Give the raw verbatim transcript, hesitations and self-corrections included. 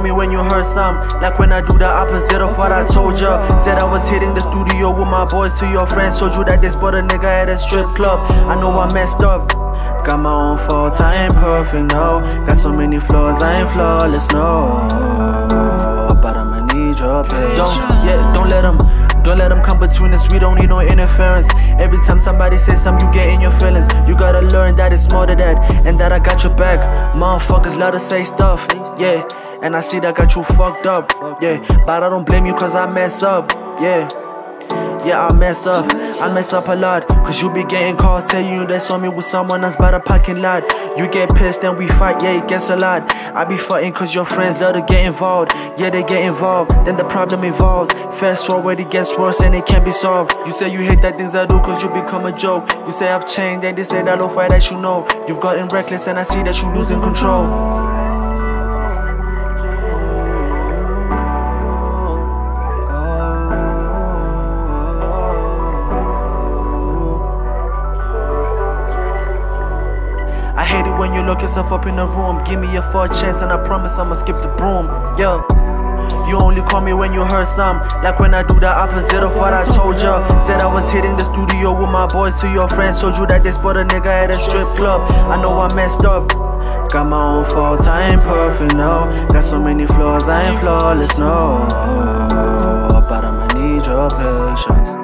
me when you heard some, like when I do the opposite of what I told ya. Said I was hitting the studio with my boys to your friends, showed you that they spot a nigga at a strip club. I know I messed up, got my own faults, I ain't perfect, no. Got so many flaws, I ain't flawless, no. But I'ma need your patience. Don't, yeah, don't let them, don't let them come between us, we don't need no interference. Every time somebody says something, you get in your feelings. You gotta learn that it's more than that, and that I got your back. Motherfuckers love to say stuff, yeah. And I see that got you fucked up, yeah. But I don't blame you cause I mess up, yeah. Yeah, I mess up, I mess up a lot. Cause you be getting calls telling you they saw me with someone else by the parking lot. You get pissed and we fight, yeah, it gets a lot. I be fighting cause your friends love to get involved. Yeah, they get involved, then the problem evolves. Fast forward, it gets worse and it can't be solved. You say you hate that things I do cause you become a joke. You say I've changed and they say that low fight that you know. You've gotten reckless and I see that you losing control. I hate it when you lock yourself up in a room. Give me a fourth chance and I promise I'ma skip the broom, yeah. You only call me when you heard some, like when I do the opposite of what I told ya. Said I was hitting the studio with my boys to your friends, showed you that they spot a nigga at a strip club. I know I messed up, got my own faults, I ain't perfect, no. Got so many flaws, I ain't flawless, no. But I'ma need your patience.